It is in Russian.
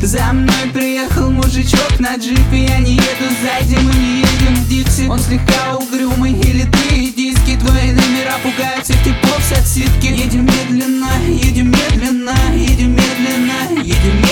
За мной приехал мужичок на джипе, я не еду сзади, мы не едем в Дикси. Он слегка угрюмый и литые диски, твои номера пугают всех типов с отсидки. Едем медленно, едем медленно, едем медленно, едем медленно.